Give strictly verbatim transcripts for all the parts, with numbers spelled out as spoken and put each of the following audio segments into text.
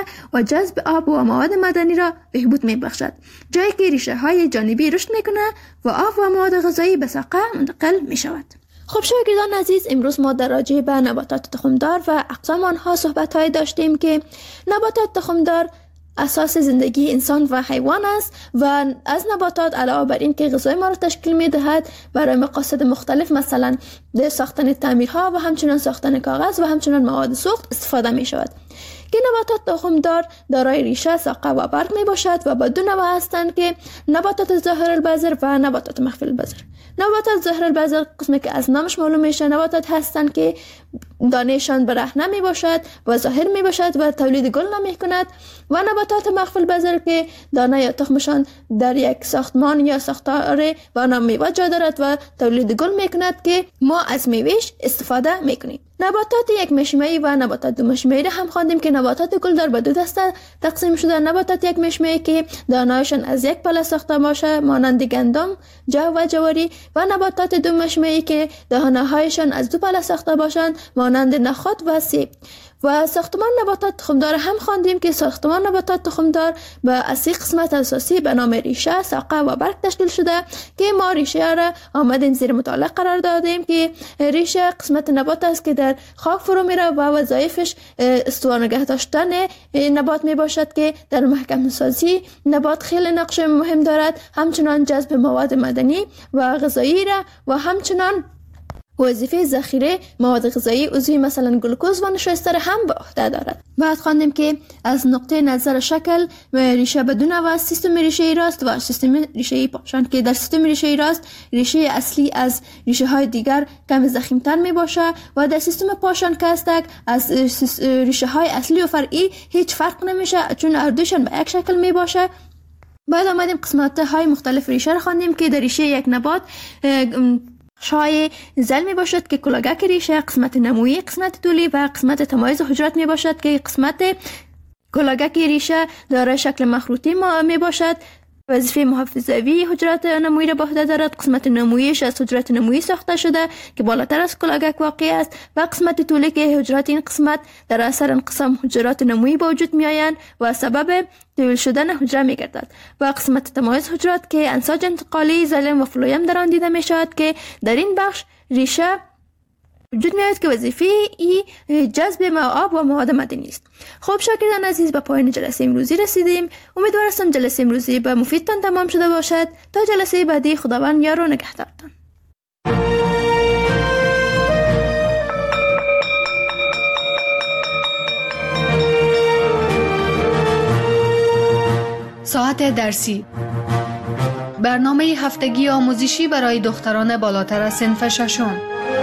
و جذب آب و مواد معدنی را بهبود می بخشد، جایی که ریشه های جانبی رشد می کنه و آب و مواد غذایی به ساقه منتقل می شود. خب شاگردان عزیز، امروز ما در راجع به نباتات تخمدار و اقسام آنها صحبت های داشتیم که نباتات تخمدار اساس زندگی انسان و حیوان است و از نباتات علاوه بر این که غذای ما را تشکیل می دهد برای مقاصد مختلف مثلا در ساختن تعمیرها و همچنین ساختن کاغذ و همچنین مواد سوخت استفاده می شود. که نباتات تخمدار دارای ریشه، ساقه و برگ می باشد و با دو نوع هستند که نباتات ظاهر البذر و نباتات مخفی البذر. نباتات ظاهر البذر قسمی که از نامش معلوم میشه نباتات هستند که دانهشان برهنه می باشد و ظاهر می باشد و تولید گل نمی کند و نباتات مخفی البذر که دانه یا تخمشان در یک ساختمان یا ساختار و نام میوه جا دارد و تولید گل می کند که ما از میوهش استفاده می کنیم. نباتات یک مشمعی و نباتات دو مشمعی را هم خواندیم که نباتات گلدار به دو دسته تقسیم شده. نباتات یک مشمعی که دانه‌هایشان از یک پله ساخته باشه مانند گندم، جو و جواری و نباتات دو مشمعی که دانه‌هایشان از دو پله ساخته باشند مانند نخود و سیب. و ساختمان نباتات تخمدار هم خواندیم که ساختمان نباتات تخمدار به از سه قسمت اساسی به نام ریشه، ساقه و برگ تشکیل شده که ما ریشه را آمدیم زیر مطالعه قرار دادیم که ریشه قسمت نبات است که در خاک فرو میره و وظایفش استوا نگه داشتن نبات می باشد که در محکم سازی نبات خیلی نقش مهم دارد، همچنان جذب مواد معدنی و غذایی را و همچنان وظیفه ذخیره مواد غذایی عضوی مثلا گلوکوز و نشایسته هم به عهده دارد. بعد خواندیم که از نقطه نظر شکل ریشه بدون و سیستم ریشه راست و سیستم ریشه پاشان که در سیستم ریشه راست ریشه اصلی از ریشه های دیگر کم ضخیم‌تر می باشه و در سیستم پاشان که هستک از ریشه های اصلی و فرعی هیچ فرق نمیشه چون اردوشان به یک شکل می باشه. بعد آمدیم قسمت های مختلف ریشه را خواندیم که در ریشه یک نبات شای زل می باشد که کلاگک ریشه، قسمت نمویی، قسمت طولی و قسمت تمایز حجرات می باشد که قسمت کلاگک ریشه دارای شکل مخروطی می باشد. وظیفه محافظوی حجرات نمویی را به عهده دارد. قسمت نموییش از حجرات نمویی ساخته شده که بالاتر از کلاگک واقع است و قسمت طولی که حجرات این قسمت در اثر انقسام حجرات نمویی به وجود می آیند و سبب طویل شدن حجره می گردد. و قسمت تمایز حجرات که انساج انتقالی زلم و فلویم در آن دیده می شود که در این بخش ریشه وجود میاد که وظیفه ای جذب آب و مواد معدنی است. خب شاگردان عزیز، به پایان جلسه امروزی رسیدیم. امیدوارم جلسه امروزی به مفیدتان تمام شده باشد. تا جلسه بعدی خداوند یار و نگهدارتان. ساعت درسی، برنامه هفتگی آموزشی برای دختران بالاتر از صنف ششم.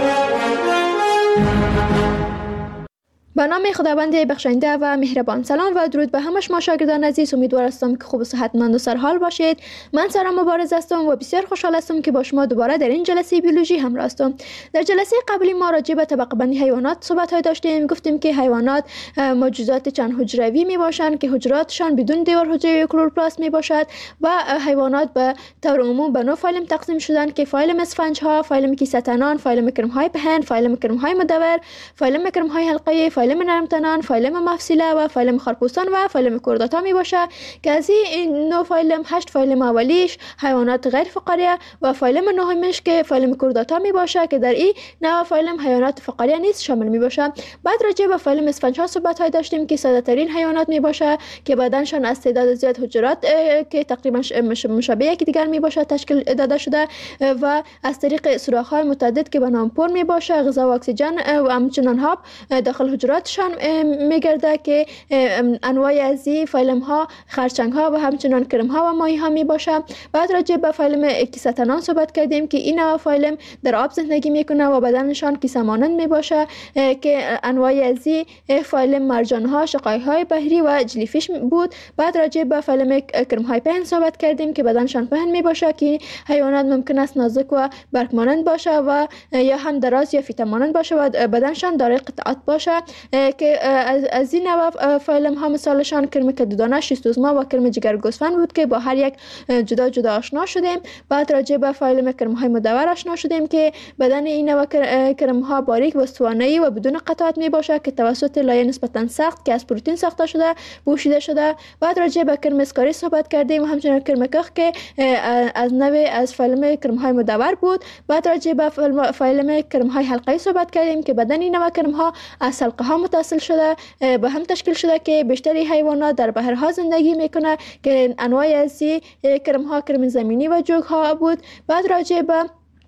به نام خداوند بخشنده و مهربان. سلام و درود به همه شما شاگردان عزیز. امیدوار هستم که خوب و صحتمند و سرحال باشید. من سارا مبارز هستم و بسیار خوشحال هستم که با شما دوباره در این جلسه بیولوژی همراه هستم. در جلسه قبلی ما راجع به طبقه بندی حیوانات صحبت های داشتیم. گفتیم که حیوانات موجودات چند حجروی می باشند که حجراتشان بدون دیوار حجروی کلوروپلاست می باشد و حیوانات به طور عموم به نوع فایلم تقسیم شدند که فایلم اسفنج ها، فایلم کیسه تنان، فایلم کرم های پهن، فایلم کرم های مدور، فایلم کرم های حلقه‌ای، فایلم نرمتنان، فایلم مفصله و فایلم خارپوستان و فایلم کورداتا می باشه که از این نوع فایلم هشت فایلم اولیش حیوانات غیر فقاریه و فایلم نهمش که فایلم کورداتا می باشه که در این نوع فایلم حیوانات فقاریه نیست شامل می باشه. بعد راجع به فایلم اسفنج ها صحبت های داشتیم که ساده ترین حیوانات می باشه که بدنشان از تعداد زیاد حجرات که تقریبا مشابه یکی دیگر می باشه تشکیل داده شده و از طریق سوراخ های متعدد که به نام پر می باشه غذا و اکسیژن و همچنین آب داخل حجرات شان میگرده که انواع از این فایلم ها خرچنگ ها و همچنان کرم ها و ماهی ها می باشه. بعد راجع به فایلم کیسه تنان صحبت کردیم که این نوع فایلم در آب زندگی میکنه و بدنشان کیسه مانند می باشه که انواع از این فایلم مرجان ها، شقای های بحری و جلیفیش بود. بعد راجع به فایلم کرم های پهن صحبت کردیم که بدنشان پهن می باشه که حیوانات ممکن است نازک و برگ مانند باشه و یا هم دراز یا فیته مانند باشه و بدنشان دارای قطعات باشه که از, از این نوع فایلم ها مثالشان کرم کدودانه، شیستوزما و کرم جگر گوسفند بود که با هر یک جدا جدا آشنا شدیم. بعد راجع به فایلم کرم های مدور آشنا شدیم که بدن این نوع کرم ها باریک و استوانه‌ای و بدون قطعات می باشد که توسط لایه نسبتا سخت که از پروتئین ساخته شده پوشیده شده. بعد راجع به کرم اسکاری صحبت کردیم و همچنین کرم کخ که از نوع از فایلم کرم های مدور بود. بعد راجع به فایلم کرم های حلقه‌ای صحبت کردیم که بدن این نوع کرم ها از حلقه ها متصل شده به هم تشکیل شده که بیشتری حیوانات در بحرها زندگی میکنه که انواع از کرم ها کرم زمینی و جوگ ها بود. بعد راجع به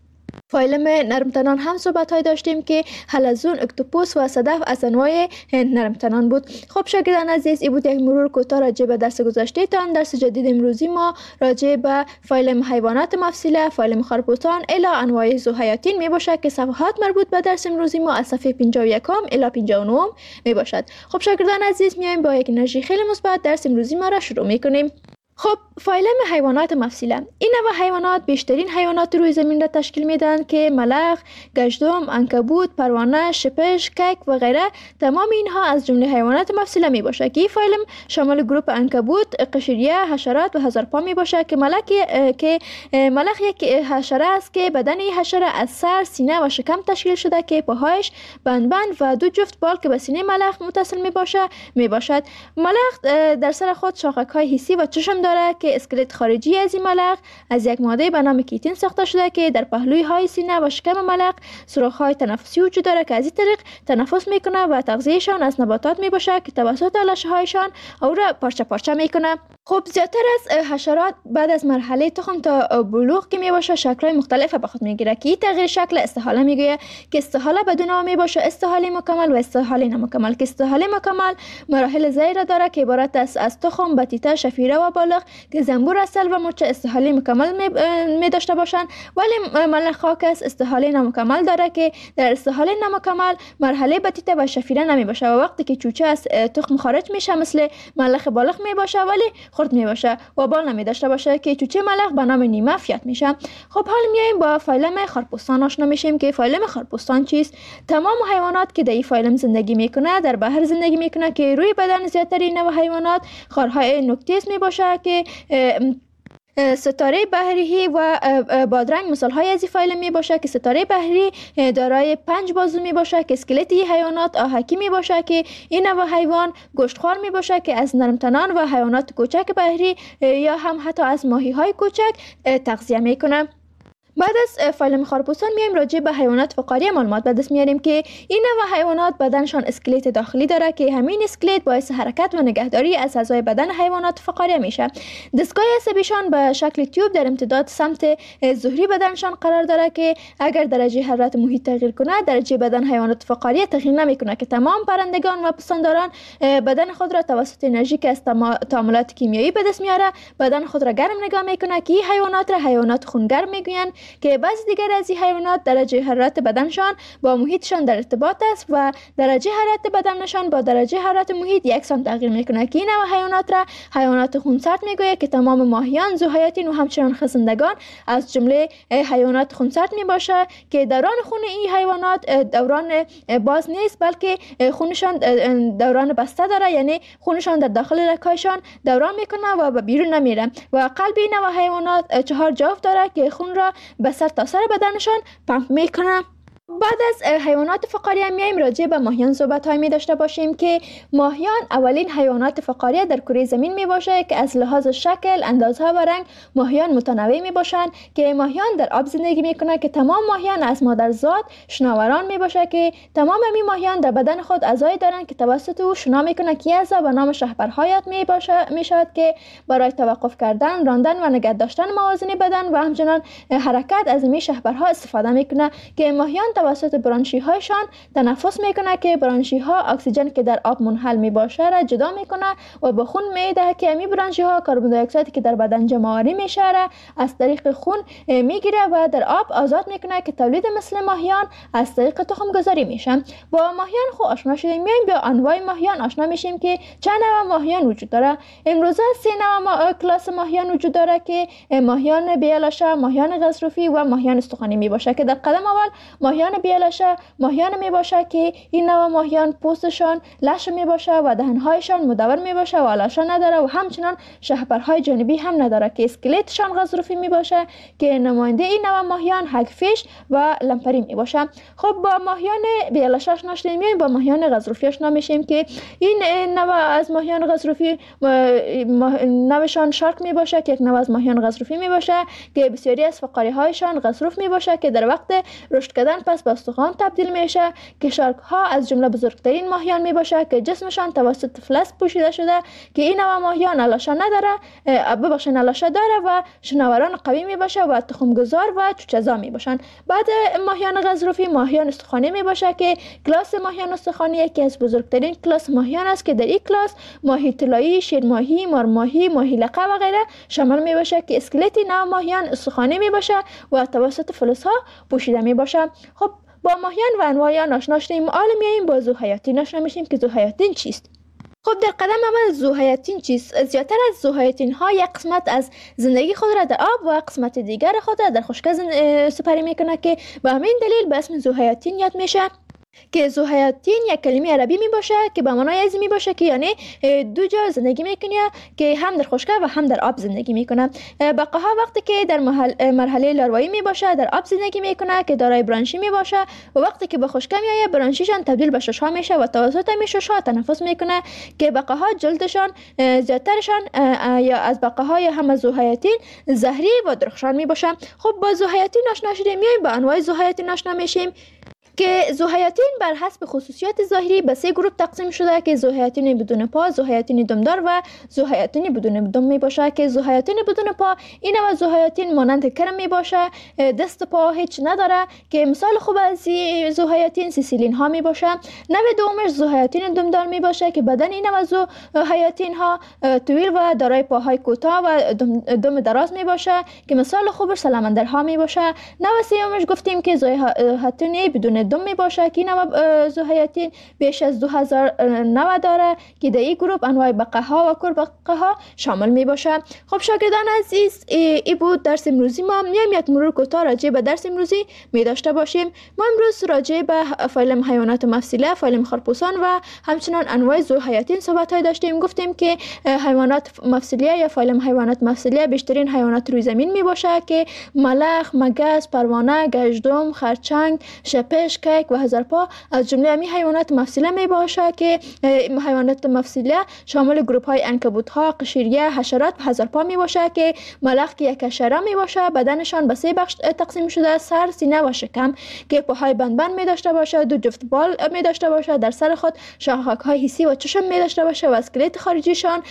فایلم نرمتنان هم صحبت های داشتیم که حلزون، اکتوپوس و صدف از انواع نرمتنان بود. خب شاگردان عزیز، این بود یک مرور کوتاه راجع به درس گذشته تان. درس جدید امروزی ما راجع به فایلم حیوانات مفصله، فایلم خرپوستان الی انواع زوحیاتین می باشد که صفحات مربوط به درس امروزی ما از صفحه پنجاه و یک الی پنجاه و نه می باشد. خب شاگردان عزیز، میایم با یک انرژی خیلی مثبت درس امروزی ما را شروع می کنیم. خب فایلم حیوانات مفصله، این نوع حیوانات بیشترین حیوانات روی زمین را تشکیل میدن که ملخ، گژدم، عنکبوت، پروانه، شپش، کک و غیره. تمام اینها از جمله حیوانات مفصله می باشه که این فایلم شامل گروپ عنکبوت، قشریه، حشرات و هزارپا می باشه که ملخ که ملخ یک حشره است که بدن این حشره از سر، سینه و شکم تشکیل شده که پاهایش بند بند و دو جفت بال که به سینه ملخ متصل می باشه می باشد. ملخ در سر خود شاخک های حسی و چشم داره که اسکلت خارجی از این ملخ از یک ماده به نام کیتین ساخته شده که در پهلوی های سینه و شکم ملخ سوراخ های تنفسی وجود داره که از این طریق تنفس میکنه و تغذیهشان از نباتات می باشه که توسط لشه هایشان او را پارچه پارچه میکنه. خب زیادتر از حشرات بعد از مرحله تخم تا بلوغ که می باشه شکل‌های مختلف به خود میگیره که این تغییر شکل استحاله میگویه که استحاله بدون نام می باشه استحاله مکمل و استحاله نامکمل که استحاله مکمل مراحل زیر داره که عبارت است از تخم، بطیطه، شفیره و بالغ که زنبور اصل و مرچ استحاله مکمل می, می داشته باشند، ولی ملخ خاکس استحاله نامکمل داره که در استحاله نامکمل مرحله بطیطه و شفیره نمی باشه و وقتی که چوچه از تخم خارج میشه مثل ملخ بالغ می باشه ولی خرد می باشه و بال نمی داشته باشه که چوچه ملخ به نام نیمه فیات میشه. خب حال میایم با فایلم خرپوستان آشنا میشیم که فایلم خرپوستان چیست. تمام حیوانات که در این فایلم زندگی میکنه در بحر زندگی میکنه که روی بدن زیادتر نوع حیوانات خارهای نکتیز می باشه که ستاره بحری و بادرنگ مثال های از این فایل می باشه که ستاره بحری دارای پنج بازو می باشه که اسکلت این حیوانات آهکی می باشه که این نوع حیوان گوشتخوار می باشه که از نرمتنان و حیوانات کوچک بحری یا هم حتی از ماهی های کوچک تغذیه می کنه. بعد از فایلم خرپوستان میایم راجع به حیوانات فقاری معلومات به دست میاریم که این نوع حیوانات بدنشان اسکلت داخلی داره که همین اسکلت باعث حرکت و نگهداری از اعضای بدن حیوانات فقاری میشه. دستگاه عصبیشان به شکل تیوب در امتداد سمت ظهری بدنشان قرار داره که اگر درجه حرارت محیط تغییر کنه درجه بدن حیوانات فقاری تغییر نمیکنه که تمام پرندگان و پستانداران بدن خود را توسط انرژی که از تعاملات کیمیایی به دست میاره بدن خود را گرم نگاه میکنه که این حیوانات را حیوانات خونگرم میگوین که بعضی دیگر از این حیوانات درجه حرارت بدنشان با محیطشان در ارتباط است و درجه حرارت بدنشان با درجه حرارت محیط یکسان تغییر میکنه که این نوع حیوانات را حیوانات خونسرد میگوید که تمام ماهیان، ذوحیاتین و همچنان خزندگان از جمله حیوانات خونسرد میباشه که دوران خون این حیوانات دوران باز نیست بلکه خونشان دوران بسته داره، یعنی خونشان در داخل رگ‌هایشان دوران میکنه و به بیرون نمیره و قلب این نوع حیوانات چهار جفت داره که خون را به سر تا سر بدنشان پمپ میکنه. بعد از حیوانات فقاریه میایم راجع به ماهیان صحبت های می داشته باشیم که ماهیان اولین حیوانات فقاریه در کره زمین می باشه که از لحاظ شکل، اندازه و رنگ ماهیان متنوع می باشند که ماهیان در آب زندگی می کنه که تمام ماهیان از مادرزاد شناوران می باشه که تمام می ماهیان در بدن خود اعضای دارند که توسط او شنا می کنه که اعضا به نام شهپرهایت می باشه می شود که برای توقف کردن، راندن و نگه داشتن موازین بدن و همچنان حرکت از می شهپرها استفاده می کنه که ماهیان توسط برانشی هایشان تنفس میکنه که برانشی ها اکسیژن که در آب منحل می باشه را جدا میکنه و به خون میده که امی برانشی ها کربن دی اکساید که در بدن جمع آوری میشه را از طریق خون میگیره و در آب آزاد میکنه که تولید مثل ماهیان از طریق تخم گذاری میشه. با ماهیان خو آشنا شدیم، میایم با انواع ماهیان آشنا میشیم که چند نوع ماهیان وجود داره. امروزه سه نوع ما... کلاس ماهیان وجود داره که ماهیان بیالاشه، ماهیان غضروفی و ماهیان استخوانی می باشه که در قدم اول ماهیان ماهیان بی‌لاشه ماهیان می باشه که این نوع ماهیان پوستشان لش می باشه و دهنهایشان مدور می باشه و لاشه نداره و همچنان شهپرهای جانبی هم نداره که اسکلتشان غضروفی می باشه که نماینده این نوع ماهیان هگفیش و لمپری می باشه. خب با ماهیان بی‌لاشه آشنا شدیم، میایم با ماهیان غضروفی آشنا میشیم که این نوع از ماهیان غضروفی نوعشان شارک می باشه که یک نوع از ماهیان غضروفی می باشه که بسیاری از فقاری هایشان غضروف می باشه که در وقت رشد کردن پس به استخوان تبدیل میشه که شارک ها از جمله بزرگترین ماهیان می باشه که جسمشان توسط فلز پوشیده شده که این نوع ماهیان الاشه نداره، ببخشید الاشه داره و شناوران قوی می باشه و تخمگذار و چوچه‌زا می باشن. بعد ماهیان غضروفی ماهیان استخوانی می باشه که کلاس ماهیان استخوانی یکی از بزرگترین کلاس ماهیان است که در این کلاس ماهی طلایی، شیرماهی، مارماهی، ماهی لقه و غیره شامل می باشه که اسکلت نوع ماهیان استخوانی می باشه و توسط فلزها پوشیده می باشه. خب با ماهیان و انواع آشنا شدیم، حالا میایم با ذوحیاتین آشنا میشیم که ذوحیاتین چیست. خب در قدم اول ذوحیاتین چیست؟ زیادتر از ذوحیاتین ها یک قسمت از زندگی خود را در آب و قسمت دیگر خود را در خشکی سپری میکنه که به همین دلیل به اسم ذوحیاتین یاد میشه که ذوحیاتین یک کلمه عربی می باشه که به معنای ازی می باشه که یعنی دو جا زندگی میکنه که هم در خشکی و هم در آب زندگی میکنه. بقاها وقتی که در مرحله لاروایی می باشه در آب زندگی میکنه که دارای برانشی می باشه و وقتی که به خشکی میایه برانشیشان تبدیل به ششها میشه و توسط همین ششها تنفس میکنه که بقاها جلدشان زیادترشان یا از بقاهای هم از ذوحیاتین زهری و درخشان می باشه. خب با ذوحیاتین آشنا شدیم، میایم با انواع ذوحیاتین آشنا میشیم که ذوحیاتین بر حسب خصوصیات ظاهری به سه گروه تقسیم شده که ذوحیاتین بدون پا، ذوحیاتین دمدار و ذوحیاتین بدون دم می باشه که ذوحیاتین بدون پا این نوع ذوحیاتین مانند کرم می باشه، دست پا هیچ نداره که مثال خوب از ذوحیاتین سیسیلین ها می باشه. نوع دومش ذوحیاتین دمدار می باشه که بدن این نوع ذوحیاتین ها طویل و دارای پاهای کوتاه و دم دراز می باشه که مثال خوبش سلمندر ها می باشه. نوع سومش گفتیم که ذوحیاتین بدون دم می باشه که نوع ذوحیاتین بیش از دو هزار نوع داره که در این گروه انواع بقاها و کربقاها شامل می باشه. خب شاگردان عزیز، ای بود درس امروزی ما. میایم یک مرور کوتاه راجع به درس امروزی می داشته باشیم. ما امروز راجع به فایلم حیوانات مفصله، فایلم خرپوسان و همچنان انواع ذوحیاتین صحبت های داشتیم. گفتیم که حیوانات مفصله یا فایلم حیوانات مفصله بیشترین حیوانات روی زمین می باشه که ملخ، مگس، پروانه، گژدم، خرچنگ، شپش، کیک و هزارپا از جمله امی حیوانات مفصله می باشه که حیوانات مفصله شامل گروپ های عنکبوت ها، قشریه، حشرات و هزارپا می باشه که ملخ که یک حشره می باشه، بدنشان به سه بخش تقسیم شده: سر، سینه و شکم که پاهای بند بند می داشته باشه، دو جفت بال می داشته باشه، در سر خود شاخک های حسی و چشم می داشته باشه و اسکلت خارجیشان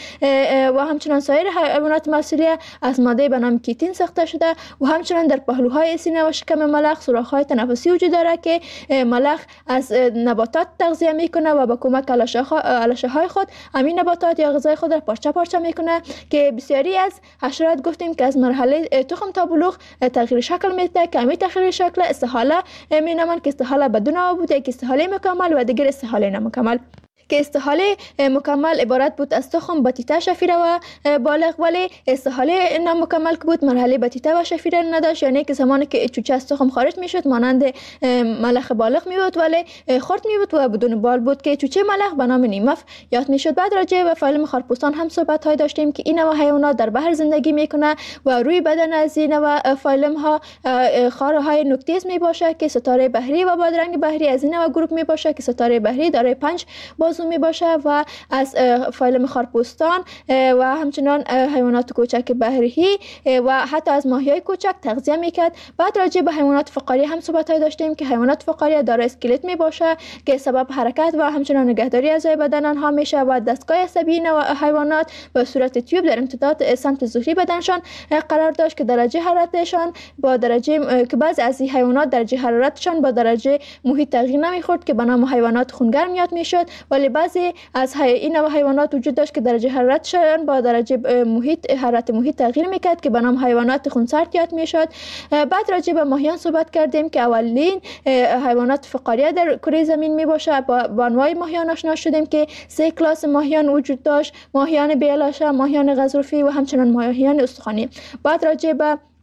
و همچنان سایر حیوانات مفصله از ماده به نام کیتین ساخته شده و همچنان در پهلوهای سینه و شکم ملخ سوراخ های تنفسی وجود داره که ملخ از نباتات تغذیه میکنه و با کمک الاشه های خود همین نباتات یا غذای خود را پارچه پارچه میکنه که بسیاری از حشرات گفتیم که از مرحله تخم تا بلوغ تغییر شکل میده که همین تغییر شکل استحاله مینامند که استحاله بدون آب بوده که استحاله مکمل و دیگر استحاله نامکمل که استحاله مکمل عبارت بود از تخم بطیطه شفیره و بالغ، ولی استحاله نامکمل که بود مرحله بطیطه و شفیره نداشت، یعنی که زمانی که چوچه از تخم خارج میشد مانند ملخ بالغ می بود ولی خرد می بود و بدون بال بود که چوچه ملخ به نام نیمف یاد میشد. بعد راجع به فایلم خرپوسان هم صحبت های داشتیم که این نوع حیوانات در بحر زندگی میکنه و روی بدن از این نوع فایلم ها خاره های نوکتیز می باشه که ستاره بحری و بادرنگ بحری از این نوع گروه می باشه که ستاره بحری دارای پنج بازو می باشه و از فایلم خرپوستان و همچنان حیوانات کوچک بحری و حتی از ماهیای کوچک تغذیه میکرد. بعد راجع به حیوانات فقاری هم صحبت داشتیم که حیوانات فقاری دارای اسکلت می باشه که سبب حرکت و همچنان نگهداری اعضای بدن آنها میشه و دستگاه عصبی و حیوانات به صورت تیوب در امتداد سمت ظهری بدنشان قرار داشت که درجه حرارتشان با درجه که بعضی از این حیوانات درجه حرارتشان با درجه محیط تغییر نمیخورد که به نام حیوانات خونگرم یاد میشد، ولی بعضی از این نوع حیوانات وجود داشت که درجه حرارتشان با درجه محیط حرارت محیط تغییر میکرد که به نام حیوانات خونسرد یاد میشد. بعد راجع به ماهیان صحبت کردیم که اولین حیوانات فقاریه در کره زمین می باشه. با انواع ماهیان آشنا شدیم که سه کلاس ماهیان وجود داشت: ماهیان بی‌لاشه، ماهیان غضروفی و همچنان ماهیان استخوانی. بعد راجع به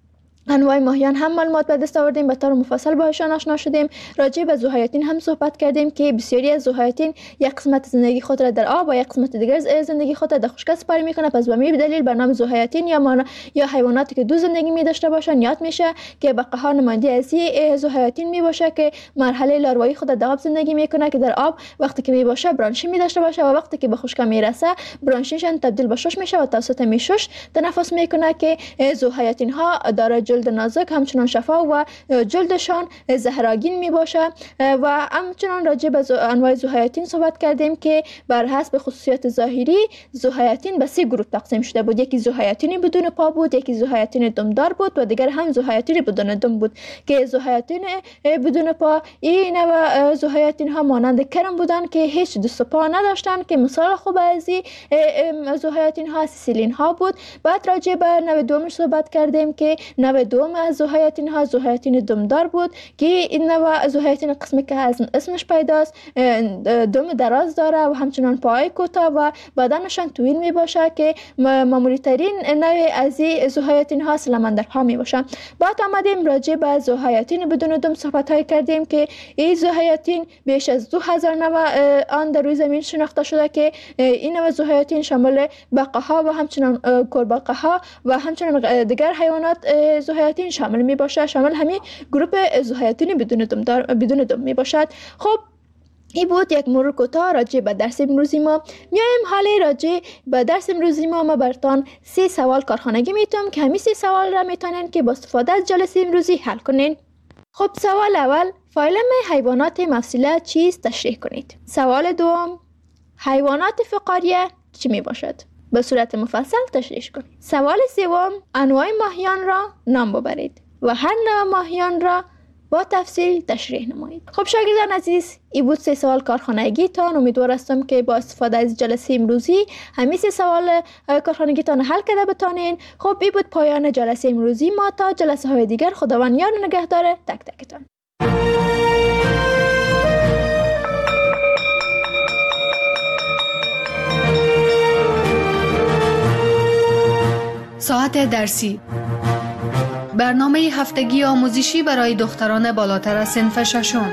انواع ماهیان هم معلومات به دست آوردیم، به طور مفصل باهاشان آشنا شدیم. راجع به ذوحیاتین هم صحبت کردیم که بسیاری از ذوحیاتین یک قسمت زندگی خود را در آب و یک قسمت دیگر زندگی خود را در خشکی سپری میکنه. پس به همین دلیل به نام ذوحیاتین یا مانا یا حیواناتی که دو زندگی می داشته باشند یاد میشه که بقاها نماینده از این ذوحیاتین می باشه که مرحله لاروایی خود در آب زندگی میکنه، که در آب وقتی که می باشه برانشی می داشته باشه و وقتی که به خشکی میرسه برانشیشان تبدیل به شش میشه و توسط میشش تنفس میکنه که ذوحیاتین ها دارای جلد نازک، همچنان شفا و جلدشان زهرآگین می باشه. و همچنان راجع به انواع ذوحیاتین صحبت کردیم که بر حسب خصوصیات ظاهری ذوحیاتین به سه گروه تقسیم شده بود. یکی ذوحیاتین بدون پا بود، یکی ذوحیاتین دمدار بود و دیگر هم ذوحیاتین بدون دم بود. که ذوحیاتین بدون پا این نوع ذوحیاتین ها مانند کرم بودن که هیچ دست و پا نداشتن، که مثال خوب از این ذوحیاتین ها سیلین ها بود. بعد راجع به نوع دومش صحبت کردیم که نوع دوم از ذوحیاتین ها ذوحیاتین دمدار بود که این نوع ذوحیاتین قسمی که از اسمش پیداست دم دراز داره و همچنان پای کوتاه و بدنشان طویل می باشه که معمولی ترین نوع از این ذوحیاتین ها سلمندرها می باشه. بعد آمدیم راجع به ذوحیاتین بدون دم صحبت های کردیم که این ذوحیاتین بیش از دو هزار نوع آن در روی زمین شناخته شده که این نوع ذوحیاتین شامل بقاها و همچنان کرباقه و همچنان دیگر حیوانات ذوحیاتین شامل می باشه، شامل همین گروه ذوحیاتین بدون دم دار بدون دم می باشد. خب این بود یک مرور کوتاه راجع به درس امروزی ما. میایم حالا راجع به درس امروزی ما ما براتون سه سوال کارخانگی میتونم که همین سه سوال را میتونین که با استفاده از جلسه امروزی حل کنین. خب سوال اول، فایلم حیوانات مفصله چیست تشریح کنید. سوال دوم، حیوانات فقاریه چی می باشد؟ به صورت مفصل تشریح کنید. سوال سوم، انواع ماهیان را نام ببرید و هر نوع ماهیان را با تفصیل تشریح نمایید. خب شاگردان عزیز، این بود سه سوال کارخانگی تان. امیدوار هستم که با استفاده از جلسه امروزی همین سه سوال کارخانگی تان حل کرده بتانین. خب این بود پایان جلسه امروزی ما. تا جلسه های دیگر خداوند یار و نگهدار تک تکتان. ساعت درسی، برنامه هفتگی آموزشی برای دختران بالاتر از صنف ششم.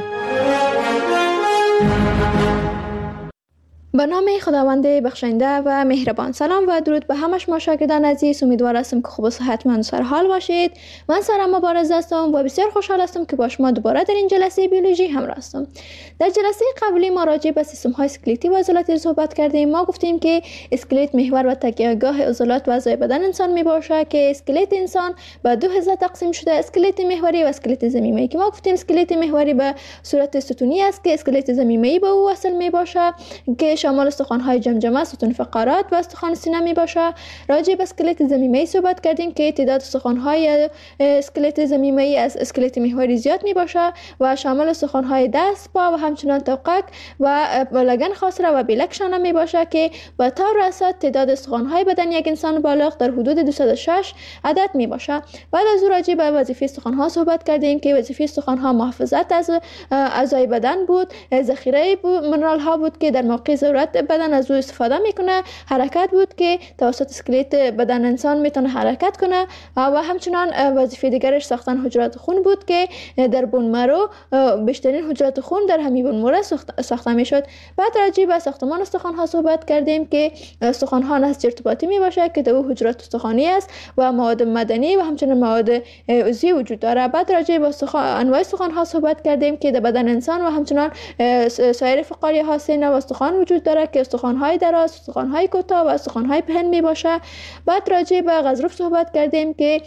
به نام خداوند بخشنده و مهربان. سلام و درود به همه شما شاگردان عزیز. امیدوار هستم که خوب و صحتمند و سرحال باشید. من سارا مبارز هستم و بسیار خوشحال هستم که با شما دوباره در این جلسه بیولوژی همراه هستم. در جلسه قبلی ما راجع به سیستم های اسکلتی و عضلات صحبت کردیم. ما گفتیم که اسکلت محور و تکیهگاه عضلات و اعضای بدن انسان می باشه که اسکلت انسان به دو حصه تقسیم شده، اسکلت محوری و اسکلت ضمیمه‌ای. که ما گفتیم اسکلت محوری به صورت ستونی است که اسکلت ضمیمه‌ای به او وصل می باشه که شامل استخوان‌های جمجمه، ستون فقرات و استخوان سینه می باشه. راجع به اسکلت ضمیمه‌ای صحبت کردیم که تعداد استخوان‌های اسکلت ضمیمه‌ای از اسکلت محوری زیاد می باشه و شامل استخوان‌های دست، پا و همچنان توقک و لگن خاصره و بیلک شانه می باشه که به طور اساس تعداد استخوان‌های بدن یک انسان بالغ در حدود دویست و شش عدد می باشه. بعد از او راجع به وظیفه استخوان‌ها صحبت کردیم که وظیفه استخوان‌ها محافظت از اعضای بدن بود، ذخیره منرال‌ها بود که در موقع ضرورت بدن از او استفاده میکنه، حرکت بود که توسط اسکلت بدن انسان میتونه حرکت کنه و همچنان وظیفه دیگرش ساختن حجرات خون بود که در بون مرو بیشترین حجرات خون در همین بون مرو ساخته میشد. بعد راجع به ساختمان استخوان‌ها صحبت کردیم که استخوان‌ها نسج ارتباطی می باشه که در حجرات استخوانی است و مواد مدنی و همچنان مواد عضوی وجود داره. بعد راجع به انواع استخوان‌ها صحبت کردیم که در بدن انسان و همچنان سایر فقاریه‌ها سینه و استخوان وجود داره که استخوان‌های دراز، استخوان‌های کوتاه و استخوان‌های پهن می باشه. بعد راجع به غضروف صحبت کردیم که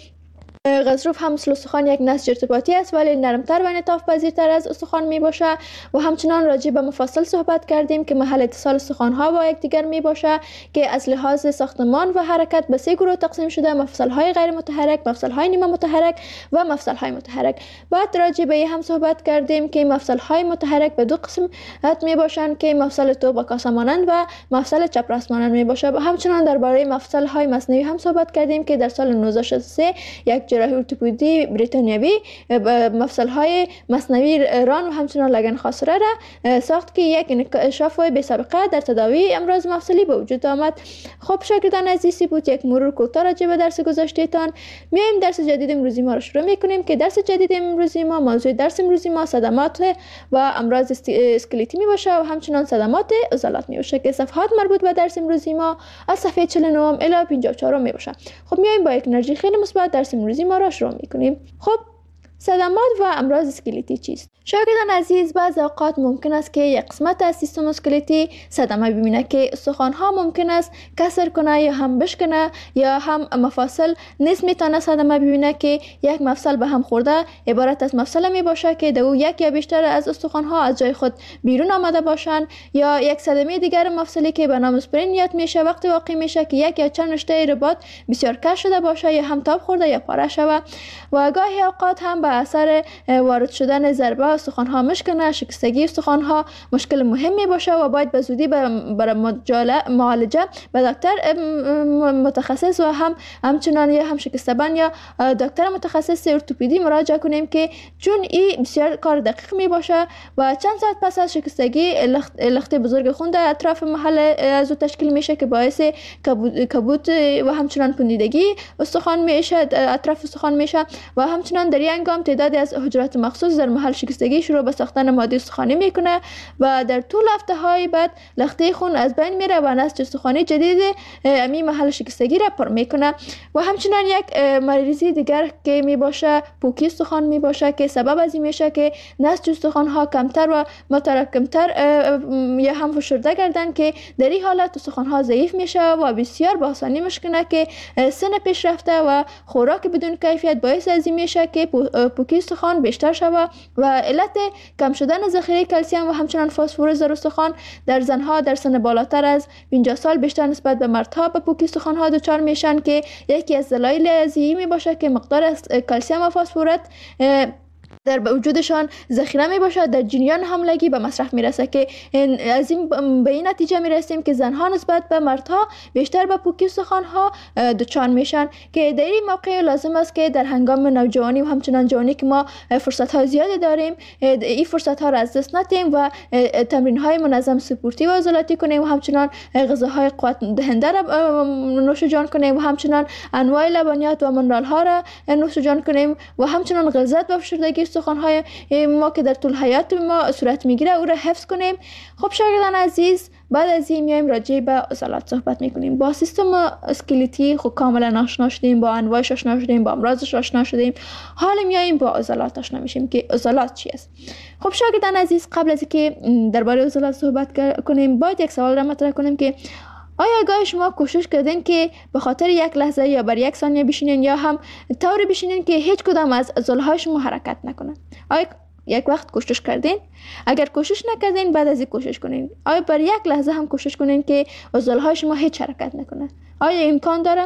غضروف هم مثل استخوان یک نسج ارتباطی است ولی نرمتر و انعطاف پذیرتر از استخوان می باشه. و همچنان راجع به مفصل صحبت کردیم که محل اتصال استخوان‌ها با یکدیگر می باشه که از لحاظ ساختمان و حرکت به سه گروه تقسیم شده: مفصل‌های غیر متحرک، مفصل‌های نیمه متحرک و مفصل‌های متحرک. بعد راجع به هم صحبت کردیم که مفصل‌های متحرک به دو قسم می باشند که مفصل توپ کاسه مانند و مفصل چپراست مانند می باشه. و همچنان درباره مفصل‌های مصنوعی هم صحبت کردیم که در سال نوزده شصت و سه یک جراحی ارتوپدی بریتانیایی مفصل های مصنوعی ران و همچنان لگن خاصره را ساخت که یک انکشاف بی سابقه در تداوی امراض مفصلی به وجود آمد. خب شاگردان عزیزی بود یک مرور کوتاه راجع به درس گذشتهتان. میایم درس جدید امروزی ما رو شروع میکنیم که درس جدید امروزی ما موضوع درس امروزی ما صدمات و امراض اسکلتی می باشه و همچنان صدمات عضلات می باشه که صفحات مربوط به درس امروزی ما از صفحه چهل و نه الی پنجاه و چهار می باشه. خب میایم با یک انرژی خیلی مثبت درس امروزی ما را شروع میکنیم. خب صدمات و امراض اسکلتی چیست؟ شاگردان عزیز، بعض اوقات ممکن است که یک قسمت از سیستم اسکلتی صدمه ببینه که استخوان‌ها ممکن است کسر کنه یا هم بشکنه یا هم مفاصل نیز میتونه صدمه ببینه که یک مفصل به هم خورده عبارت از مفصل می باشه که دو یک یا بیشتر از استخوان‌ها از جای خود بیرون آمده باشند، یا یک صدمه دیگر مفصلی که به نام اسپرین یاد میشه وقتی واقع میشه که یک یا چند رشته رباط بسیار کش شده باشه یا هم تاب خورده یا پاره شوه و گاهی اوقات هم به اثر وارد شدن ضربه استخوان‌ها مشکنه. شکستگی استخوان‌ها مشکل مهمی باشه و باید به زودی برای معالجه به دکتر متخصص و هم همچنان یا هم شکستبان یا دکتر متخصص ارتوپدی مراجعه کنیم که چون این بسیار کار دقیق می باشه و چند ساعت پس از شکستگی لخت, لخت بزرگ خون در اطراف محل از تشکیل میشه که باعث کبود و همچنان پوندیدگی استخوان میشه، اطراف استخوان میشه و همچنان در این هنگام تعدادی از حجرات مخصوص در محل شکستگی شروع به ساختن ماده استخوانی میکنه و در طول هفته های بعد لخته خون از بین میره و نسج استخوانی جدید امی محل شکستگی را پر میکنه. و همچنان یک مریضی دیگر که می باشه پوکی استخوان می باشه که سبب از این میشه که نسج استخوان ها کمتر و متراکمتر یا هم فشرده گردن که در این حالت استخوان ها ضعیف میشه و بسیار با آسانی مشکنه که سن پیش رفته و خوراک بدون کیفیت باعث از این میشه که پوکی استخوان بیشتر شود و علت کم شدن ذخیره کلسیم و همچنان فسفر در استخوان در زنها در سن بالاتر از پنجاه سال بیشتر نسبت به مردها به پوکی استخوان ها دچار میشن که یکی از دلایل از این می باشه که مقدار از کلسیم و فسفر در وجودشان ذخیره می باشد در جریان حملگی به مصرف می رسه که از این به این نتیجه می رسیم که زنها نسبت به مردها بیشتر به پوکی استخوان ها دچار میشن که در این موقع لازم است که در هنگام نوجوانی و همچنان جوانی که ما فرصت های زیادی داریم این فرصت ها را از دست ندیم و تمرین های منظم سپورتی و عضلاتی کنیم و همچنان غذاهای قوت دهنده را نوش جان کنیم و همچنان انواع لبنیات و منرال ها را نوش جان کنیم و همچنان غلظت و فشردگی استخوان‌های ما که در طول حیات ما صورت میگیره او را حفظ کنیم. خب شاگردان عزیز، بعد از این میایم راجع به عضلات صحبت میکنیم. با سیستم اسکلتی خب کاملا آشنا شدیم، با انواعش آشنا شدیم، با امراضش آشنا شدیم. حالا میایم با عضلات آشنا میشیم که عضلات چی است. خب شاگردان عزیز، قبل از اینکه درباره عضلات صحبت کنیم باید یک سوال را مطرح کنیم که آیا گاهی شما کوشش کردین که به خاطر یک لحظه یا بر یک ثانیه بشینین یا هم طوری بشینین که هیچ کدام از عضلهای شما حرکت نکنن؟ آیا یک وقت کوشش کردین؟ اگر کوشش نکردین بعد از این کوشش کنین. آیا بر یک لحظه هم کوشش کنین که عضلهای شما هیچ حرکت نکنن؟ آیا امکان داره؟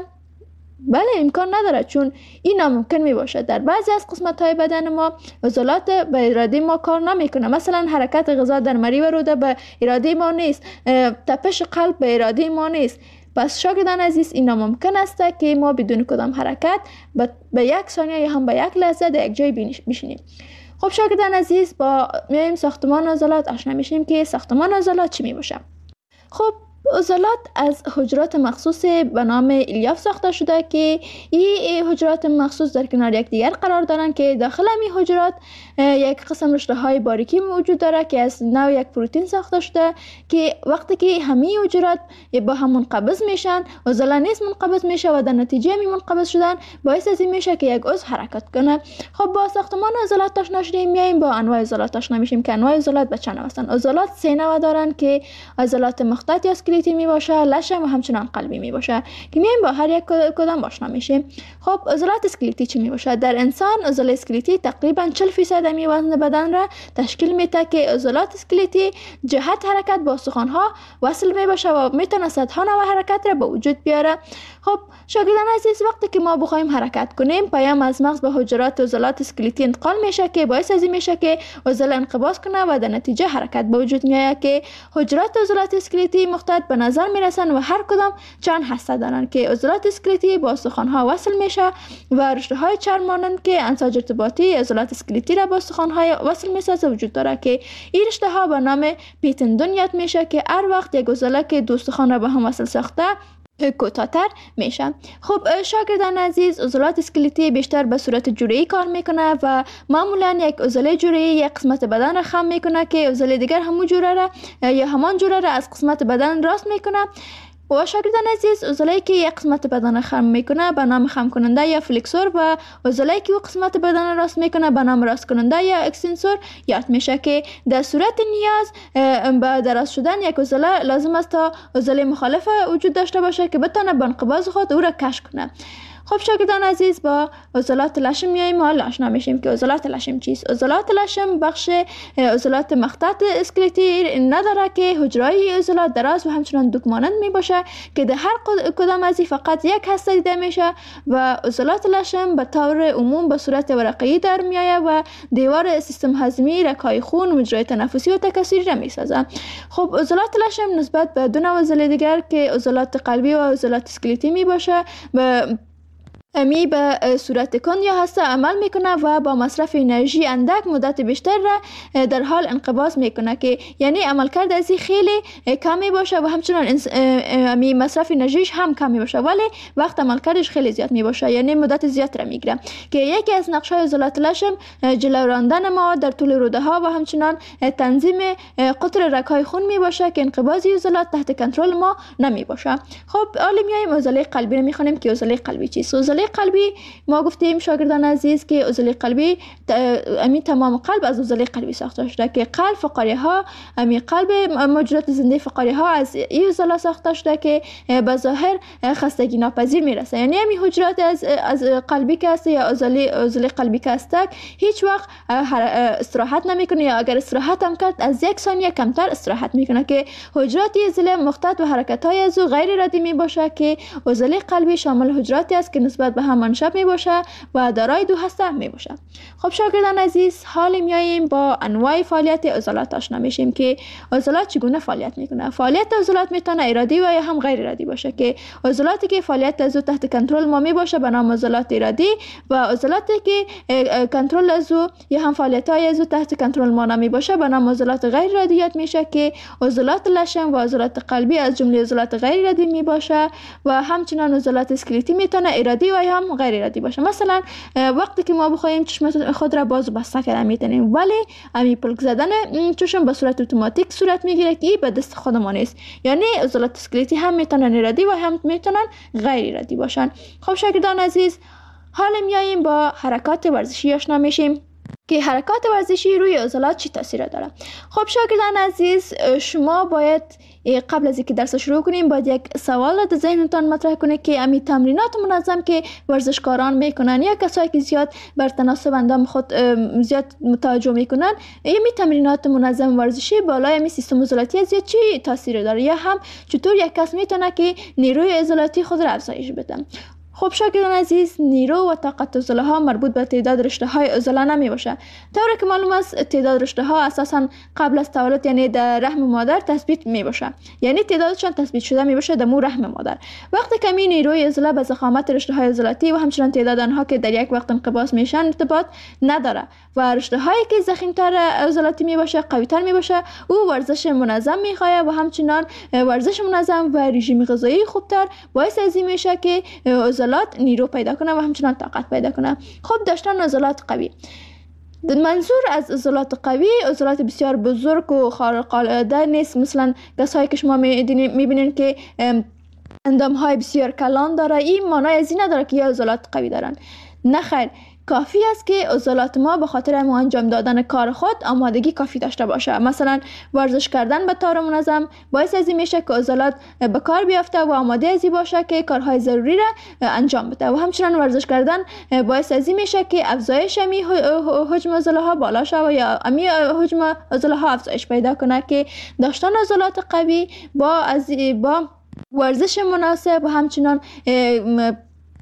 بله امکان نداره، چون این ناممکن می باشد. در بعضی از قسمت های بدن ما عضلات به اراده ما کار نمیکنه. مثلا حرکت غذا در مری و روده به اراده ما نیست، تپش قلب به اراده ما نیست. پس شاگردان عزیز، این ناممکن است که ما بدون کدام حرکت به یک ثانیه یا هم به یک لحظه در یک جای بشینیم. خب شاگردان عزیز، با میایم ساختمان عضلات آشنا میشیم که ساختمان عضلات چی می باشه. خب عضلات از حجرات مخصوص به نام الیاف ساخته شده که این حجرات مخصوص در کنار یکدیگر قرار دارند که داخل این حجرات یک قسم رشته های باریکی موجود داره که از نوع یک پروتئین ساخته شده که وقتی که همه حجرات با هم منقبض میشن عضله نیز منقبض میشه و در نتیجه می منقبض شدن باعث از این میشه که یک عضو حرکت کنه. خب با ساختمان عضلات آشنا شدیم، میایم با انواع عضلات آشنا میشیم که انواع عضلات به چند نوع هستند. عضلات سه نوع دارن که عضلات مخطط یا اسکلتی می باشه، لشم و همچنان قلبی می باشه که میایم با هر یک کدام آشنا میشیم. خب عضلات اسکلتی چی می باشه؟ در انسان عضله اسکلتی تقریبا چهل فیصد می وزن بدن را تشکیل میده که عضلات اسکلتی جهت حرکت با استخوان‌ها وصل می باشه و میتونه صدها نوع حرکت را به وجود بیاره. خب شاگردان عزیز، وقتی که ما بخوایم حرکت کنیم پیام از مغز به حجرات عضلات اسکلتی انتقال میشه که باعث از این میشه که عضله انقباض کنه و در نتیجه حرکت به وجود میاد که حجرات عضلات اسکلتی مختص صورت به نظر می رسند و هر کدام چند هسته دارند که عضلات اسکلتی با استخوان‌ها وصل میشه و رشته‌های چرم مانند که انساج ارتباطی عضلات اسکلتی را با استخوان‌های وصل می‌سازه وجود داره که این رشته‌ها به نام پیتندون یاد میشه که هر وقت یک عضله که دو استخوان را به هم وصل ساخته کوتاه‌تر میشه. خب شاگردان عزیز، عضلات اسکلتی بیشتر به صورت جوری کار میکنه و معمولا یک عضله جوری یک قسمت بدن را خم میکنه که عضله دیگر همون جوره را یا همان جوره را از قسمت بدن راست میکنه. و شاگردان عزیز، عضله‌ای که یک قسمت بدن خم میکنه به نام خم کننده یا فلکسور و عضله‌ای که او قسمت بدن راست میکنه به نام راست کننده یا اکستنسور یاد میشه که در صورت نیاز به دراز شدن یک عضله لازم است تا عضله مخالف وجود داشته باشه که بتونه به انقباض خود او را کش کنه. خب شاگردان عزیز، با عضلات لشم میایم و آشنا میشیم که عضلات لشم چیست. عضلات لشم بخش عضلات مخطط اسکلتی نداره که حجره‌های عضلات دراز و همچنان دوک مانند می باشه که در هر کدام از فقط یک هسته دیده میشه و عضلات لشم به طور عموم به صورت ورقه‌ای در میآید و دیوار سیستم هضمی، رگ‌های خون، مجرای تنفسی و تکثری را میسازه. خب عضلات لشم نسبت به دو نوع عضله دیگر که عضلات قلبی و عضلات اسکلتی می باشه به امی به صورت کند یا هسته عمل میکنه و با مصرف انرژی اندک مدت بیشتر را در حال انقباض میکنه که یعنی عملکرد ازی خیلی کمی باشه و همچنان امی مصرف انرژیش هم کمی باشه ولی وقت عملکردش خیلی زیاد می باشه، یعنی مدت زیاد را میگیره که یکی از نقشه عضلات لشم جلو راندن مواد در طول روده ها و همچنان تنظیم قطر رگ‌های خون می باشه که انقباض عضلات تحت کنترل ما نمی باشه. خب حالا میایم عضله قلبی رو میخونیم که عضله قلبی چیست. عضله قلبی ما گفتیم شاگردان عزیز که عضله قلبی امی تمام قلب از عضله قلبی ساخته شده که قلب فقاره ها امی قلب موجودات زنده فقاره ها از این عضله ساخته شده که به ظاهر خستگی ناپذیر میرسه، یعنی امی حجرات از از قلبی که هست یا عضله عضله قلبی که هست هیچ وقت استراحت نمیکنه یا اگر استراحت هم کرد از یک ثانیه کمتر استراحت میکنه که حجرات عضله مخطط و حرکت های از او غیر ردی می باشه که عضله قلبی شامل حجراتی است که نسبت به هم منشأ می باشه و دارای دو هسته می باشه. خب شاگردان عزیز، حالی میاییم با انواع فعالیت عضلات آشنا میشیم که عضلات چگونه فعالیت میکنه. فعالیت عضلات میتونه ارادی و یا هم غیر ارادی باشه که عضلاتی که فعالیت از او تحت کنترل ما می باشه به نام عضلات ارادی و عضلاتی که کنترل از او یا هم فعالیت های از او تحت کنترل ما نمی باشه به نام عضلات غیر ارادیات میشه که عضلات لشم و عضلات قلبی از جمله عضلات غیر ارادی می باشه و همچنان عضلات اسکلتی میتونه ارادی و یا هم غیر ارادی باشه. مثلا وقتی که ما بخوایم چشم خود را باز و بسته کردن میتونیم ولی امی پلک زدن چشم به صورت اتوماتیک صورت میگیره که به دست خود ما نیست، یعنی عضلات اسکلتی هم میتونن ارادی و هم میتونن غیر ارادی باشن. خب شاگردان عزیز، حالا میاییم با حرکات ورزشی آشنا میشیم که حرکات ورزشی روی عضلات چی تاثیر داره. خب شاگردان عزیز، شما باید قبل از اینکه درس شروع کنیم باید یک سوال در ذهنتان مطرح کنید که امی تمرینات منظم که ورزشکاران میکنن یا کسایی که زیاد بر تناسب اندام خود زیاد متوجه میکنن، امی تمرینات منظم ورزشی بالای امی سیستم عضلاتی زیاد چی تاثیر داره یا هم چطور یک کس میتونه که نیروی عضلاتی خود را افزایش بده. خب شاگردان عزیز، نیرو و طاقت عضله ها مربوط به تعداد رشته های عضله نمی باشه. طوری که معلوم است تعداد رشته ها اساسا قبل از تولد یعنی در رحم مادر تثبیت می باشه، یعنی تعدادشان تثبیت شده می باشه در مو رحم مادر. وقتی که می نیروی عضله به ضخامت رشته های عضلاتی و همچنان تعداد آنها که در یک وقت انقباض میشن ارتباط نداره و رشته هایی که ضخیم‌تر عضلاتی می باشه قوی تر می باشه، او ورزش منظم می خواهد و همچنان ورزش منظم و رژیم غذایی خوبتر باعث از این میشه که عضلات نیرو پیدا کنه و همچنان طاقت پیدا کنه. خب داشتن عضلات قوی، منظور از عضلات قوی عضلات بسیار بزرگ و خارق العاده نیست، مثلا کسایی که شما میبینین که اندام های بسیار کلان داره، این معنای از این نداره که عضلات قوی دارن. نه خیر، کافی است که عضلات ما به خاطر انجام دادن کار خود آمادگی کافی داشته باشه. مثلا ورزش کردن به طور منظم باعث از این میشه که عضلات به کار بیافته و آماده از این باشه که کارهای ضروری را انجام بده و همچنان ورزش کردن باعث از این میشه که افزایش امی حجم عضله ها بالا شود یا امی حجم عضله ها افزایش پیدا کنه که داشتن عضلات قوی با از با ورزش مناسب و همچنان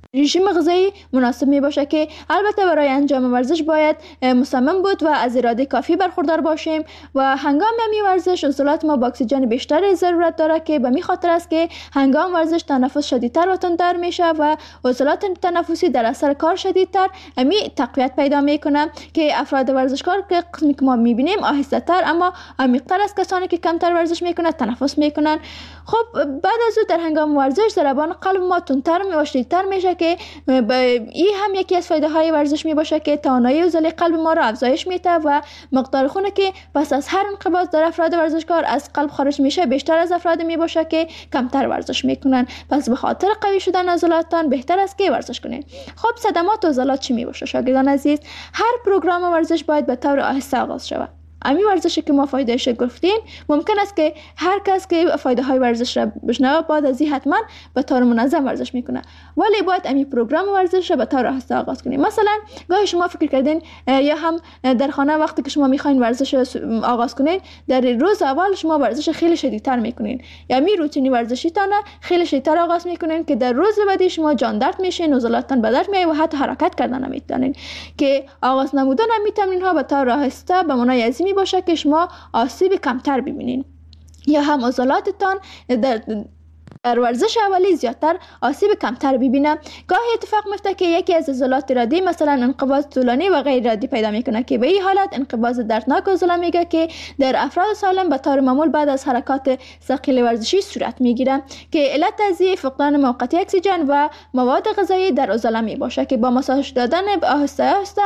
رژیم غذایی مناسب می باشه که البته برای انجام ورزش باید مصمم بود و از اراده کافی برخوردار باشیم و هنگام می ورزش عضلات ما با اکسیژن بیشتر ضرورت داره که به می خاطر است که هنگام ورزش تنفس شدیدتر و تندتر میشه و عضلات تنفسی در اثر کار شدیدتر می تقویت پیدا میکنه که افراد ورزشکار که قسمی که ما میبینیم آهسته تر اما عمیق‌تر از کسانی که کمتر ورزش میکنن تنفس میکنن. خب بعد از او در هنگام ورزش ضربان قلب ما تندتر و شدیدتر میشه که این هم یکی از فایده های ورزش می باشه که توانایی عضله قلب ما را افزایش میده و مقدار خون که پس از هر انقباض در افراد ورزشکار از قلب خارج میشه بیشتر از افراد می باشه که کمتر ورزش میکنن. پس به خاطر قوی شدن عضلاتتان بهتر است که ورزش کنید. خب صدمات عضلات چی می باشه شاگردان عزیز؟ هر پروگرام ورزش باید به طور آهسته آغاز شود. امی ورزشی که ما فایدهش گفتیم ممکن است که هر کس که فایده های ورزش را بشنوه بعد از این حتما به طور منظم ورزش میکنه، ولی باید امی پروگرام ورزش را به طور آهسته آغاز کنیم. مثلا گاهی شما فکر کردین یا هم در خانه وقتی که شما میخواین ورزش آغاز کنین در روز اول شما ورزش خیلی شدیدتر میکنین یا می روتینی ورزشی تانه خیلی شدیدتر آغاز میکنین که در روز بعدی شما جان درد میشین، عضلاتتان به درد میای و حتی حرکت کردن نمیتونین. که آغاز نمودن امی تمرین ها به طور آهسته به معنای عظیمی باشه که شما آسیب کمتر ببینین یا هم عضلاتتان در در ورزش اولی زیادتر آسیب کمتر ببینه. گاهی اتفاق میفته که یکی از عضلات ارادی مثلا انقباض طولانی و غیر ارادی پیدا میکنه که به این حالت انقباض دردناک عضله میگه که در افراد سالم به طور معمول بعد از حرکات ثقیل ورزشی صورت میگیره که علت از فقدان موقتی اکسیژن و مواد غذایی در عضله می باشه که با ماساژ دادن آهسته آهسته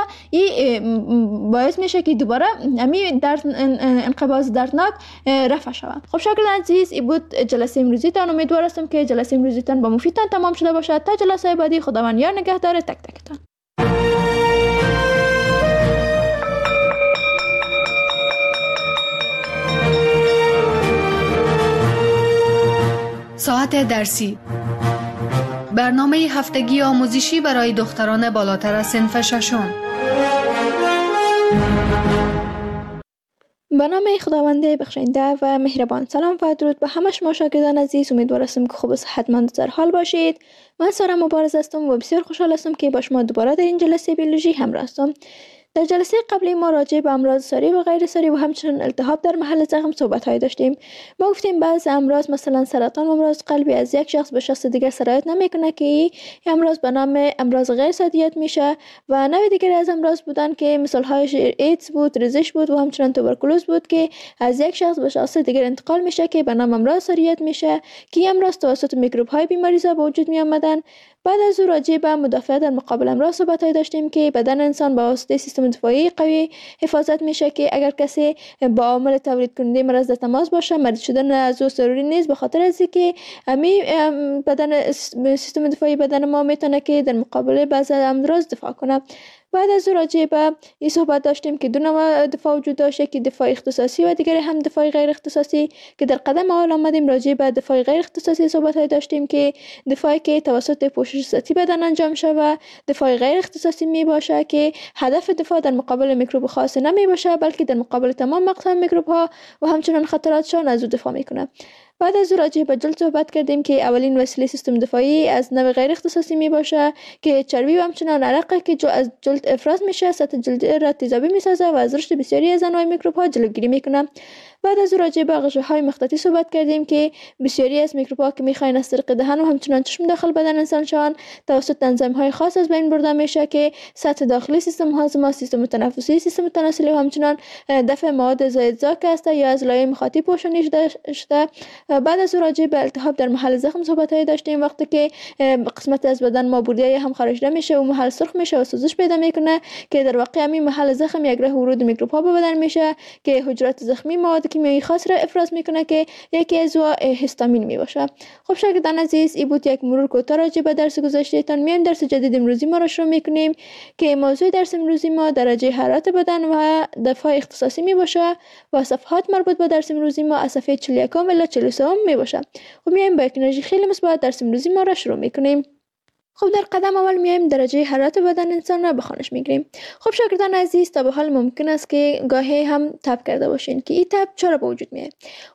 این باعث میشه که دوباره همین درد انقباض دردناک رفع شود. خب شاگردان عزیز این بود جلسه امروزیتان. امیدوارم هستم که جلسه امروزیتان با مفیدتان تمام شده باشد. تا جلسه بعدی خداوند یار نگهدار تک تکتان. ساعت درسی، برنامه هفتگی آموزشی برای دختران بالاتر از صنف ششم. به نام خداوند بخشنده و مهربان. سلام و درود به همه شما شاگردان عزیز. امیدوارم که خوب و صحتمند در حال باشید. من سارا مبارز هستم و بسیار خوشحال هستم که با شما دوباره در این جلسه بیولوژی همراه هستم. در جلسه قبلی ما راجع به امراض ساری و غیر ساری و همچنین التهاب در محل زخم صحبت های داشتیم. ما گفتیم بعض امراض مثلا سرطان و امراض قلبی از یک شخص به شخص دیگر سرایت نمیکنه که این امراض به نام امراض غیر سادیت میشه و نوع دیگر از امراض بودن که مثال هایش ایدز بود، ریزش بود و همچنین توبرکولوز بود که از یک شخص به شخص دیگر انتقال میشه که به نام امراض ساریت میشه که امراض توسط میکروب های بیماریزا به وجود می آمدن. بعد از او راجع به مدافعت در مقابل امراض صحبت داشتیم که بدن انسان با واسطه سیستم دفاعی قوی حفاظت میشه که اگر کسی با عامل تولید کننده مرض در تماس باشه مریض شدن از او ضروری نیست، به خاطر از اینکه امی بدن سیستم دفاعی بدن ما میتونه که در مقابل بعضی امراض دفاع کنه. بعد از راجع به این صحبت داشتیم که دو نوع دفاع وجود داشته که دفاع اختصاصی و دیگر هم دفاع غیر اختصاصی که در قدم اول آمدیم راجع به دفاع غیر اختصاصی صحبت های داشتیم که دفاعی که توسط پوشش سطحی بدن انجام شده و دفاع غیر اختصاصی می باشه که هدف دفاع در مقابل میکروب خاص نمی باشه بلکه در مقابل تمام اقسام میکروب ها و همچنین خطراتشان از او دفاع میکنه. بعد از راجع به جلد صحبت کردیم که اولین وسیله سیستم دفاعی از نوع غیر اختصاصی می باشه که چربی و همچنین عرق که جو از جلد افراز میشه سطح جلد را تیزابی میسازه و از رشد بسیاری از انواع میکروب ها جلوگیری میکنه. بعد از راجع به غشاهای مخططی صحبت کردیم که بسیاری از میکروب ها که میخواین از طریق دهن و همچنین چشم داخل بدن انسان شان توسط انزیم های خاص از بین برده میشه که سطح داخلی سیستم هاضمه، سیستم تنفسی، سیستم تناسلی و همچنین دفع مواد زایدزا است یا از لایه مخاطی پوشانی شده. بعد از راجع به التهاب در محل زخم صحبت های داشتیم وقتی که قسمت از بدن ما بوریه هم خارج میشه و محل سرخ میشه و سوزش پیدا میکنه که در واقع همین محل زخم یک راه ورود میکروب ها به بدن میشه که حجرات زخمی مواد کیمیایی خاص را افراز میکنه که یکی از او هیستامین می باشه. خب شاگردان عزیز این بود یک مرور کوتاه راجع به درس گذشتهتان. میایم درس جدید امروزی ما را شروع میکنیم که موضوع درس امروزی ما درجه حرارت بدن و دفاع اختصاصی می باشه و صفحات مربوط به درس امروزی ما از صفحه چهل و یک الی چهل و سه می باشه. خب میایم با یک انرژی خیلی مثبت درس امروزی ما را شروع میکنیم. خب در قدم اول میایم درجه حرارت بدن انسان را به خوانش میگیریم. خب شاگردان عزیز تا به حال ممکن است که گاهی هم تب کرده باشین که این تب چرا به وجود میاد.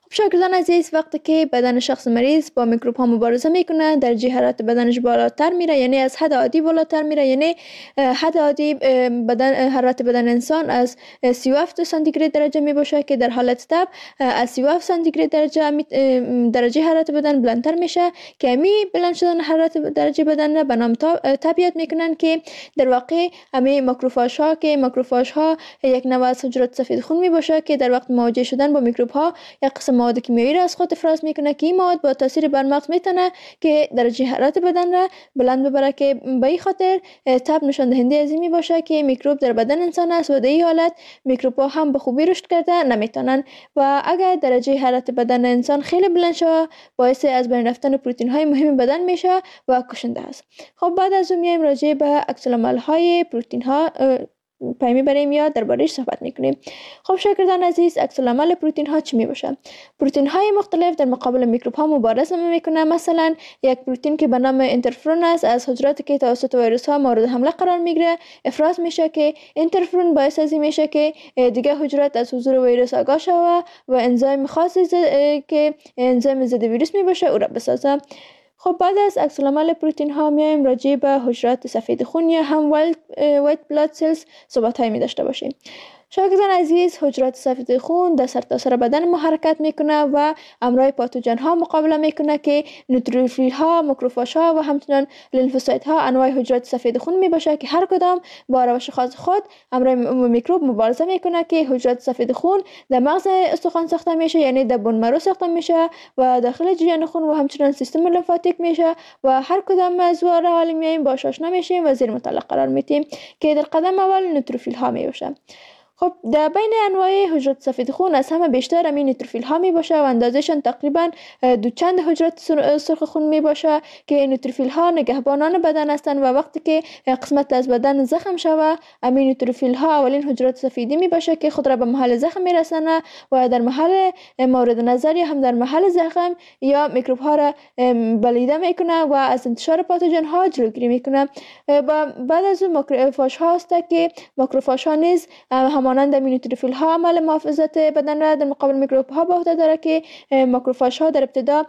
شاگردان عزیز، وقتی که بدن شخص مریض با میکروب ها مبارزه میکنه، درجه حرارت بدنش بالاتر میره، یعنی از حد عادی بالاتر میره. یعنی حد عادی بدن حرارت بدن انسان از سی و هفت سانتیگراد درجه می باشه که در حالت تب از سی و هفت سانتیگراد درجه درجه حرارت بدن بلندتر میشه که امی بلند شدن حرارت درجه بدن را به نام تب یاد میکنن که در واقع امی ماکروفاژ ها که ماکروفاژ ها یک نوع از حجرات سفید خون می باشه که در وقت مواجه شدن با میکروب ها یک قسم مواد کیمیایی را از خود افراز میکنه که این مواد با تاثیر بر مغز میتونه که درجه حرارت بدن را بلند ببره، که به این خاطر تب نشان دهنده از این می باشه که میکروب در بدن انسان است و در این حالت میکروب ها هم به خوبی رشد کرده نمیتونن. و اگر درجه حرارت بدن انسان خیلی بلند شود، باعث از بین رفتن پروتئین های مهم بدن میشه و کشنده است. خب بعد از اون میایم راجع به عکس العمل های پروتئین ها پای میبریم یا درباره‌اش صحبت میکنیم. خب شاگردان عزیز، عکس العمل پروتئین ها چی میباشه؟ پروتئین های مختلف در مقابل میکروب ها مبارزه میکنه. مثلا یک پروتئین که به نام اینترفرون است، از حجراتی که توسط ویروس ها مورد حمله قرار میگیره افراز میشه که اینترفرون باعث از این میشه که دیگه حجرات از حضور ویروس آگاه شوه و انزیم خاصی که انزیم ضد ویروس میباشه او را بسازه. خب بعد از عکس العمل پروتئین ها میایم راجع به حجرات سفید خون یا هم وایت بلاد سلز صحبت های می داشته باشیم. شاگردان عزیز، حجرات سفید خون در سرتاسر بدن ما حرکت میکنه و امراض پاتوژن ها مقابله میکنه که نوتروفیل ها، ماکروفاژ ها و همچنین لنفوسایت ها انواع حجرات سفید خون میباشه که هر کدام با روش خاص خود امراض میکروب مبارزه میکنه که حجرات سفید خون در مغز استخوان ساخته میشه، یعنی در بون مرو ساخته میشه و داخل جریان خون و همچنین سیستم لمفاتیک میشه و هر کدام از را حالی میایم باش آشنا میشیم و زیر مطالعه قرار میدیم که در قدم اول نوتروفیل ها میباشه. خب در بین انواع حجرات سفید خون از همه بیشتر امین نوتروفیل ها می باشه و اندازهشان تقریبا دو چند حجرات سرخ خون می باشه که نوتروفیل ها نگهبانان بدن هستند و وقتی که قسمت از بدن زخم شوه، امین نوتروفیل ها اولین حجرات سفیدی می باشه که خود را به محل زخم می رسانه و در محل مورد نظر یا هم در محل زخم یا میکروب ها را بلیده میکنه و از انتشار پاتوژن ها جلوگیری میکنه. و بعد از اون ماکروفاژ ها است که ماکروفاژ ها نیز مانند نوتروفیل ها عمل محافظت بدن را در مقابل میکروب ها به عهده داره که ماکروفاژ ها در ابتدا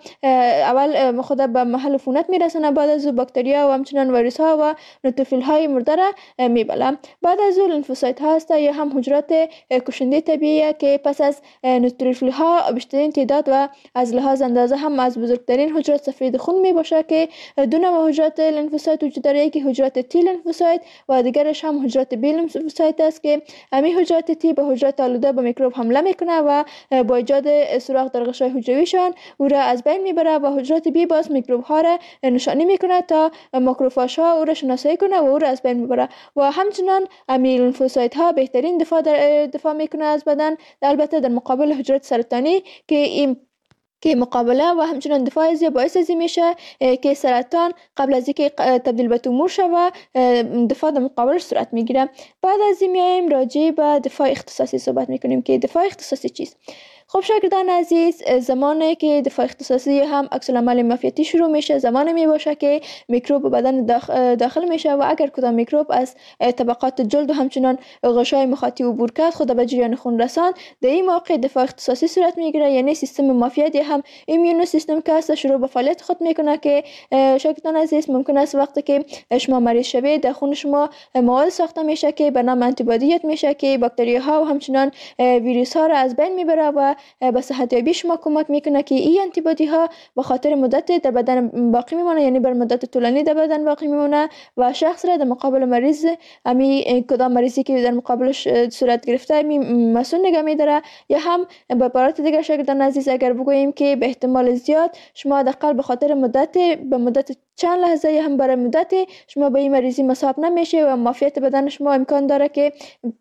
اول خود به محل عفونت میرسونه، بعد از او باکتریا و همچنین ویروس ها و نوتروفیل های مرده را میبلن. بعد از او لنفوسایت ها است یا هم حجرات کشنده طبیعی که پس از نوتروفیل ها بیشترین تعداد و از لحاظ اندازه هم از بزرگترین حجرات سفید خون میباشه که دو نوع حجرات لنفوسایت وجود داره، یکی حجرات تی لنفوسایت و دیگرش هم حجرات بی لنفوسایت است که همین حجرات تی به حجرات آلوده به میکروب حمله میکنه و با ایجاد سوراخ در غشای حجرویشان او را از بین میبره و حجرات بی باز میکروب ها را نشانی میکنه تا ماکروفاژ ها او را شناسایی کنه و او را از بین میبره و همچنان امیل لنفوسایت ها بهترین دفاع در دفاع میکنه از بدن، البته در مقابل حجرات سرطانی که این که مقابله و همچنان دفاع از باعث از میشه که سرطان قبل از اینکه تبدیل به تومور شود دفاع در مقابلش صورت میگیره. بعد از این میایم راجع به دفاع اختصاصی صحبت میکنیم که دفاع اختصاصی چیست. خب شاگردان عزیز، زمانی که دفاع اختصاصی هم عکس العمل معافیتی شروع میشه، زمانی می باشه که میکروب به بدن داخل, داخل میشه و اگر کدام میکروب از طبقات جلد و همچنان غشای مخاطی عبور کرد خود به جریان خون رساند، در این موقع دفاع اختصاصی صورت میگیره، یعنی سیستم معافیت هم ایمیون سیستم که است شروع به فعالیت خود میکنه که شاگردان عزیز ممکن است وقتی که شما مریض شوید در خون شما مواد ساخته میشه که به نام آنتی بادی میشه که باکتریاها و همچنان ویروس ها را از بین میبره و به صحت یابی شما کمک میکنه که این آنتی بادی ها به خاطر مدت در بدن باقی میمونه، یعنی بر مدت طولانی در بدن باقی میمونه و شخص را در مقابل مریض امی کدام مریضی که در مقابلش صورت گرفته می مسئول نگه میداره. یا هم به عبارت دیگر شاگردان عزیز اگر بگوییم که به احتمال زیاد شما حداقل به خاطر مدت به مدت چند لحظه یا هم برای مدت شما به این مریضی مصاب نمیشه و معافیت بدن شما امکان داره که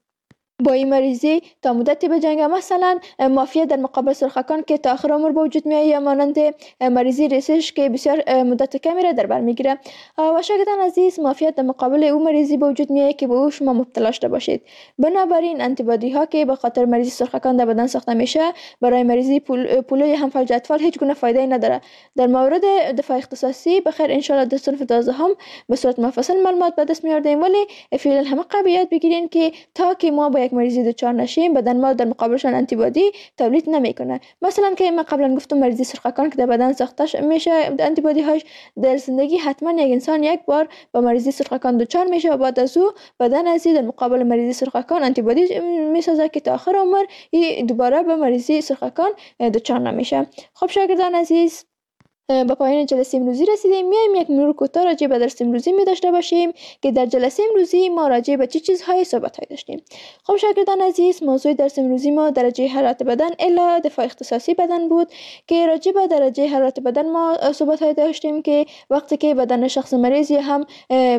با این مریضی تا مدتی بجنگه. مثلا معافیت در مقابل سرخکان که تا آخر عمر به وجود میاد یا مانند مریضی ریسش که بسیار مدت کمی را در بر میگیره. و شاگردان عزیز، معافیت در مقابل او مریضی به وجود میاد که به او شما مبتلا شده باشید. بنابراین آنتی بادی ها که به خاطر مریضی سرخکان در بدن ساخته میشه برای مریضی پول پولو یا هم فلج اطفال هیچ گونه فایده نداره. در مورد دفاع اختصاصی بخیر ان شاء الله در صنف دوازده هم به صورت مفصل معلومات به دست میاریم، ولی فعلا همه قبل یاد بگیرین که تا که ما با یک مریضی دچار نشیم بدن ما در مقابلشان آنتیبادی تولید نمیکنه. مثلا که ما قبلا گفتم مریضی سرخکان که در بدن ساخته میشه آنتیبادی هاش، در زندگی حتما یک انسان یک بار با مریضی سرخکان دچار میشه و بعد از او بدن از در مقابل مریضی سرخکان آنتیبادی میسازه که تا آخر عمر این دوباره به مریضی سرخکان دچار نمیشه. خب شاگردان عزیز، به پایان جلسه امروزی رسیدیم. میایم یک مرور کوتاه راجع به درس امروزی می داشته باشیم که در جلسه امروزی ما راجع به چه چیزهای صحبت های داشتیم. خب شاگردان عزیز، موضوع درس امروزی ما درجه حرارت بدن الا دفاع اختصاصی بدن بود که راجع به درجه حرارت بدن ما صحبت های داشتیم که وقتی که بدن شخص مریض یا هم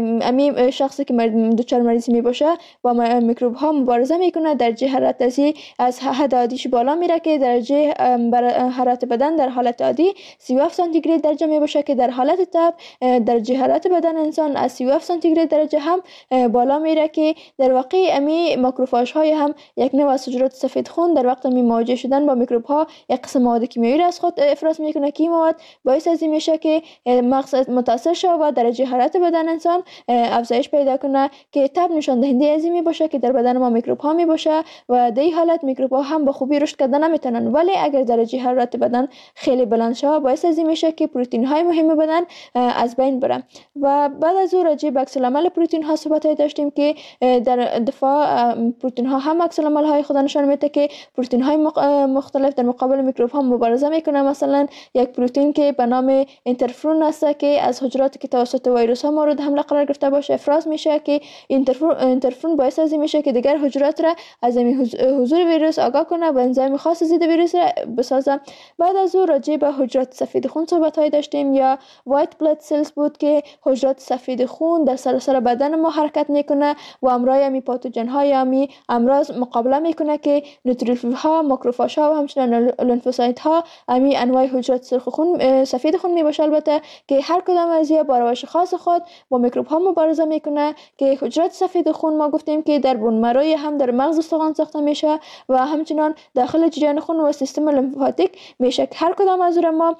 امی شخصی که دچار مریضی می باشه با میکروب ها مبارزه میکنه، درجه حرارت ازی از حد عادیش بالا میره که درجه حرارت بدن در حالت عادی سی و هفت سانتیگراد درجه می باشه که در حالت تب درجه حرارت بدن انسان از سی و هفت سانتیگراد درجه هم بالا میره که در واقع امی ماکروفاژ های هم یک نوع از حجرات سفید خون در وقت می مواجه شدن با میکروب ها یک قسم مواد کیمیایی را از خود افراز میکنه که این مواد باعث از این میشه که مغز متاثر شه و درجه حرارت بدن انسان افزایش پیدا کنه که تب نشان دهنده از این می باشه که در بدن ما میکروب ها می باشه و در این حالت میکروب ها هم به خوبی رشد کردن نمیتونن. ولی اگر درجه حرارت بدن خیلی بلند شه باعث از این میشه که پروتئین های مهم بدن از بین بره. و بعد از اون راجع به عکس العمل پروتئین ها صحبت داشتیم که در دفاع پروتئین ها هم عکس العمل های خود نشان میده که پروتئین های مختلف در مقابل میکروب ها مبارزه میکنه. مثلا یک پروتئین که به نام اینترفرون است که از حجراتی که توسط ویروس ها مورد حمله قرار گرفته باشه افراز میشه که اینترفرون باعث از این میشه که دیگر حجرات را از حضور ویروس آگاه کنه و انزایم خاص ضد ویروس را بسازه. بعد از اون راجع به حجرات سفید خون صحبت های داشتیم یا وایت بلاد سلز بود که حجرات سفید خون در سراسر بدن ما حرکت میکنه و امرای امی پاتوژن های امی امراض مقابله میکنه که نوتروفیل ها، ماکروفاژ ها و همچنین لنفوسایت ها امی انواع حجرات سرخ خون سفید خون میباشه. البته که هر کدام از یا با روش خاص خود با میکروب ها مبارزه میکنه که حجرات سفید خون ما گفتیم که در بون مروی هم در مغز استخوان ساخته میشه و همچنین داخل جریان خون و سیستم لمفاتیک میشه. هر کدام از ما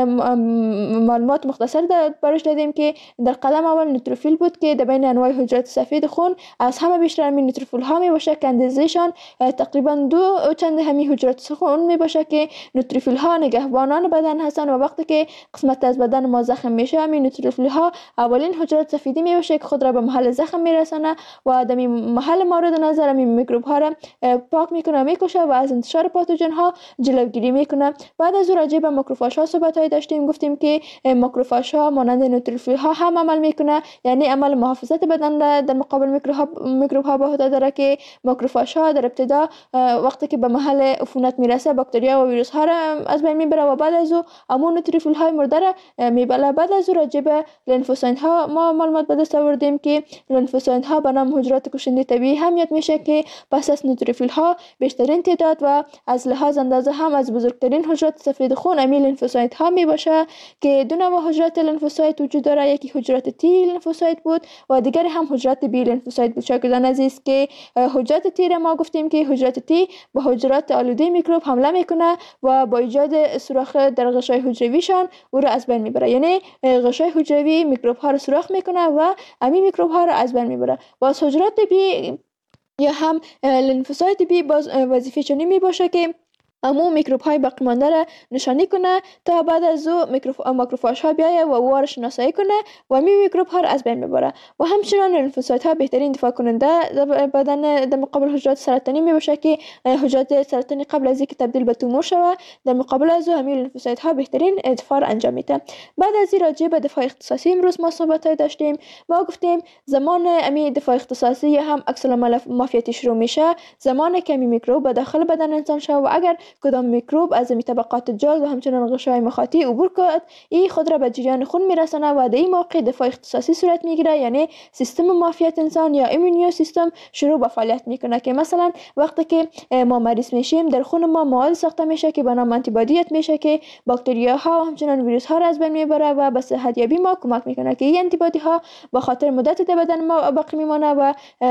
معلومات مختصر برش دادیم که در قدم اول نوتروفیل بود که در بین انواع حجرات سفید خون از همه بیشتر همین نوتروفیل ها می باشه که اندازه‌شان تقریبا دو چند همین حجرات خون می باشه که نوتروفیل ها نگهبانان بدن هستند و وقتی که قسمت از بدن ما زخم میشه همین نوتروفیل ها اولین حجرات سفیدی می باشه که خود را به محل زخم میرسانه و در محل مورد نظر همین میکروب ها را پاک میکنه میکشه و از انتشار پاتوژن ها جلوگیری میکنه. بعد از راجع به ماکروفاژ ها صحبت های داشتیم، گفتیم که ماکروفاژ ها مانند نوتروفیل ها هم عمل میکنه، یعنی عمل محافظت بدن را در مقابل میکروب ها به عهده داره که ماکروفاژ ها در ابتدا وقتی که به محل عفونت میرسه باکتریا و ویروس ها را از بین میبره و بعد از او امون نوتروفیل های مرده را میبله. بعد از او راجع به لنفوسایت ها ما معلومات به دست آوردیم که لنفوسایت ها به نام حجرات کشنده طبیعی هم یاد میشه که پس از نوتروفیل ها بیشترین تعداد و از لحاظ اندازه هم از بزرگترین حجرات سفید خون امی لنفوسایت ها می باشه که دو نوع حجرات لنفوسایت وجود داره، یکی حجرات تی لنفوسایت بود و دیگری هم حجرات بی لنفوسایت بود. شاگردان عزیز که حجرات تی را ما گفتیم که حجرات تی به حجرات آلوده میکروب حمله میکنه و با ایجاد سوراخ در غشای حجرویشان او را از بین میبره، یعنی غشای حجروی میکروب ها را سوراخ میکنه و امی میکروب ها را از بین میبره. و از حجرات بی یا هم لنفوسایت بی باز وظیفه چنین می باشه که امو میکروب های باقی مانده را نشانی کنه تا بعد از او ماکروفاژ ها بیایه و او را شناسایی کنه و می میکروب ها را از بین ببره. و همچنین لنفوسایت ها بهترین دفاع کننده بدن در مقابل حجرات سرطانی می باشه که حجرات سرطانی قبل از اینکه تبدیل به تومور شود در مقابل از او همین لنفوسایت ها بهترین دفاع را انجام میده. بعد از این راجع به دفاع اختصاصی امروز ما صحبت داشتیم. ما گفتیم زمان امی دفاع اختصاصی هم عکس العمل مافیتی شروع میشه زمانی که می میکروب به داخل بدن انسان شود و اگر کدام میکروب از می طبقات جلد و همچنین غشای مخاطی عبور کرد این خود را به جریان خون میرسانه و در این موقع دفاع اختصاصی صورت میگیره، یعنی سیستم معافیت انسان یا ایمونیو سیستم شروع به فعالیت میکنه که مثلا وقتی که ما مریض میشیم در خون ما مواد ساخته میشه که به نام آنتیبادیت میشه که باکتریا ها و همچنین ویروس ها را از بین میبره و به صحت یابی ما کمک میکنه که این آنتیبادی ها به خاطر مدت در بدن ما باقی میمونه و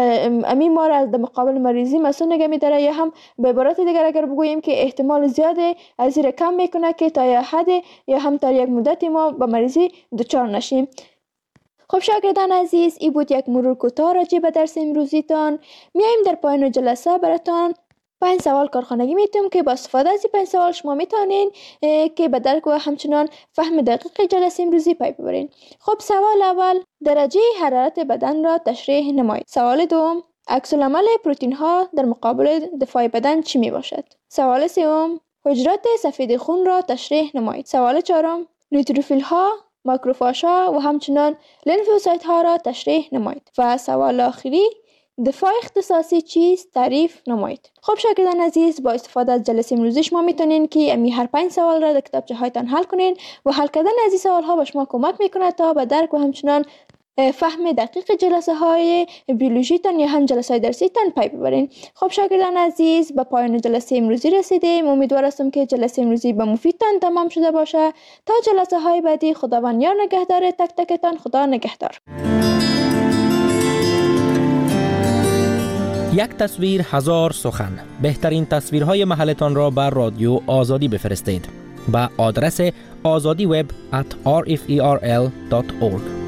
امی ما را از مقابل مریضی مسئول نگه میداره. یا هم به عبارت دیگر اگر بگوییم که احتمال زیاده از زیر کم میکنه که تا یه حد یا هم تا یک مدتی ما به مریضی دچار نشیم. خب شاگردان عزیز، این بود یک مرور کوتاه راجع به درس امروزیتان. میایم در پایان جلسه براتان پنج سوال کارخانگی میتونم که با استفاده از این پنج سوال شما میتونین که به درک و همچنان فهم دقیق جلسه امروزی پی ببرین. خب سوال اول، درجه حرارت بدن را تشریح نمایید. سوال دوم، عکس العمل پروتئین ها در مقابل دفاع بدن چی می باشد؟ سوال سوم، حجرات سفید خون را تشریح نمایید. سوال چهارم، نیوتروفیل ها، ماکروفاژ ها و همچنان لنفوسایت ها را تشریح نمایید. و سوال آخری، دفاع اختصاصی چیست؟ تعریف نمایید. خب شاگردان عزیز، با استفاده از جلسه امروزی شما میتونین که امی هر پنج سوال را در کتابچه هایتان حل کنین و حل کردن از این سوال ها به شما کمک میکنه تا به درک و همچنان فهم دقیق جلسه های بیولوژیتان یا هم جلسه های درسیتان پی ببرین. خب شاگردان عزیز، به پایان جلسه امروزی رسیدیم. امیدوار هستم که جلسه امروزی به مفیدتان تمام شده باشه. تا جلسه های بعدی، خداوند یار نگهدار تک تکتان. خدا نگهدار. یک تصویر هزار سخن. بهترین تصویرهای محلتان را بر رادیو آزادی بفرستید. با آدرس azadiweb at r f e r l dot org.